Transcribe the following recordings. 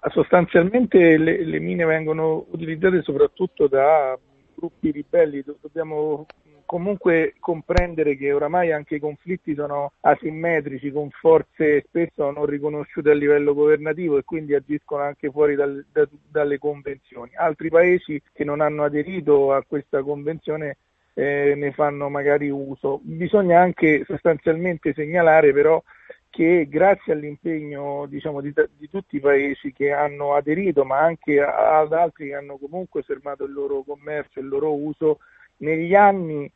Sostanzialmente le mine vengono utilizzate soprattutto da gruppi ribelli. Dobbiamo comunque comprendere che oramai anche i conflitti sono asimmetrici, con forze spesso non riconosciute a livello governativo e quindi agiscono anche fuori dalle convenzioni. Altri paesi che non hanno aderito a questa convenzione ne fanno magari uso. Bisogna anche sostanzialmente segnalare però che grazie all'impegno di tutti i paesi che hanno aderito, ma anche ad altri che hanno comunque fermato il loro commercio, il loro uso, negli anni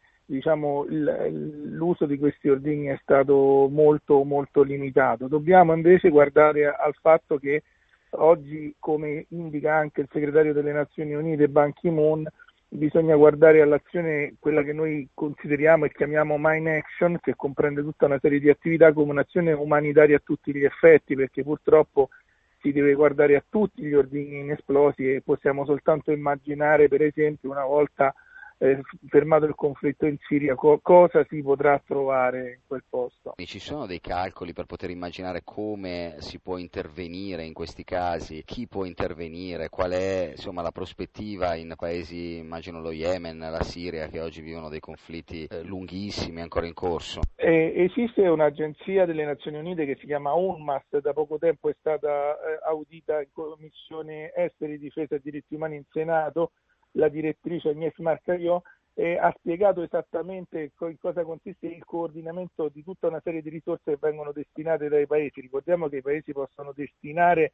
l'uso di questi ordigni è stato molto molto limitato. Dobbiamo invece guardare al fatto che oggi, come indica anche il segretario delle Nazioni Unite Ban Ki-moon, bisogna guardare all'azione, quella che noi consideriamo e chiamiamo mine action, che comprende tutta una serie di attività, come un'azione umanitaria a tutti gli effetti, perché purtroppo si deve guardare a tutti gli ordigni inesplosi e possiamo soltanto immaginare, per esempio, una volta fermato il conflitto in Siria, cosa si potrà trovare in quel posto. Ci sono dei calcoli per poter immaginare come si può intervenire in questi casi, chi può intervenire, qual è insomma la prospettiva in paesi, immagino lo Yemen, la Siria, che oggi vivono dei conflitti lunghissimi ancora in corso? Esiste un'agenzia delle Nazioni Unite che si chiama UNMAS, da poco tempo è stata audita in Commissione Esteri, Difesa e Diritti Umani in Senato. La direttrice Agnès Marcagliò ha spiegato esattamente in cosa consiste il coordinamento di tutta una serie di risorse che vengono destinate dai paesi. Ricordiamo che i paesi possono destinare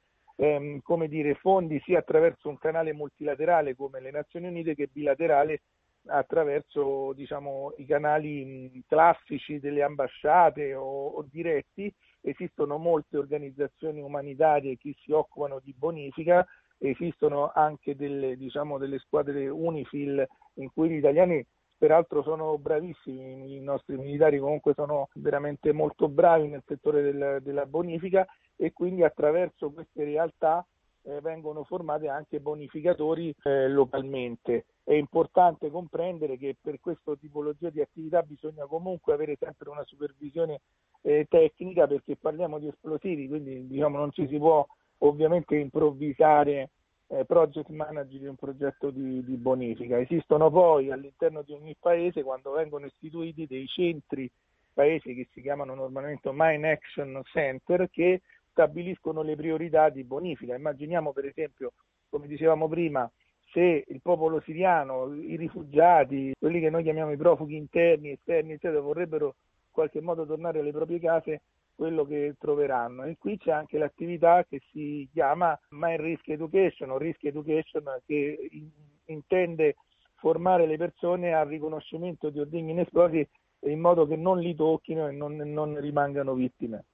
fondi sia attraverso un canale multilaterale come le Nazioni Unite che bilaterale attraverso i canali classici delle ambasciate o diretti. Esistono molte organizzazioni umanitarie che si occupano di bonifica. Esistono anche delle squadre UNIFIL in cui gli italiani peraltro sono bravissimi, i nostri militari comunque sono veramente molto bravi nel settore della bonifica e quindi attraverso queste realtà vengono formati anche bonificatori localmente. È importante comprendere che per questa tipologia di attività bisogna comunque avere sempre una supervisione tecnica, perché parliamo di esplosivi, quindi non ci si può ovviamente improvvisare project manager di un progetto di bonifica. Esistono poi all'interno di ogni paese, quando vengono istituiti, dei centri paesi che si chiamano normalmente Mine Action Center, che stabiliscono le priorità di bonifica. Immaginiamo per esempio, come dicevamo prima, se il popolo siriano, i rifugiati, quelli che noi chiamiamo i profughi interni, esterni, eccetera, vorrebbero in qualche modo tornare alle proprie case, quello che troveranno. E qui c'è anche l'attività che si chiama Mine Risk Education o Risk Education, che intende formare le persone al riconoscimento di ordigni inesplosi in modo che non li tocchino e non rimangano vittime.